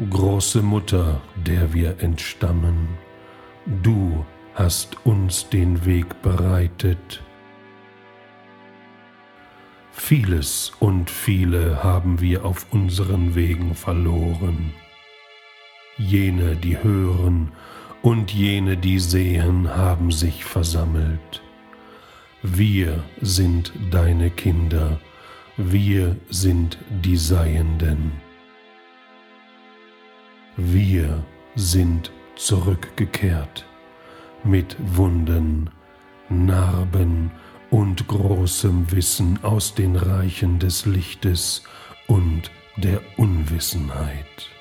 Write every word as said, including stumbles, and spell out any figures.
Große Mutter, der wir entstammen, du hast uns den Weg bereitet. Vieles und viele haben wir auf unseren Wegen verloren. Jene, die hören, und jene, die sehen, haben sich versammelt. Wir sind deine Kinder, wir sind die Seienden. Wir sind zurückgekehrt mit Wunden, Narben und großem Wissen aus den Reichen des Lichtes und der Unwissenheit.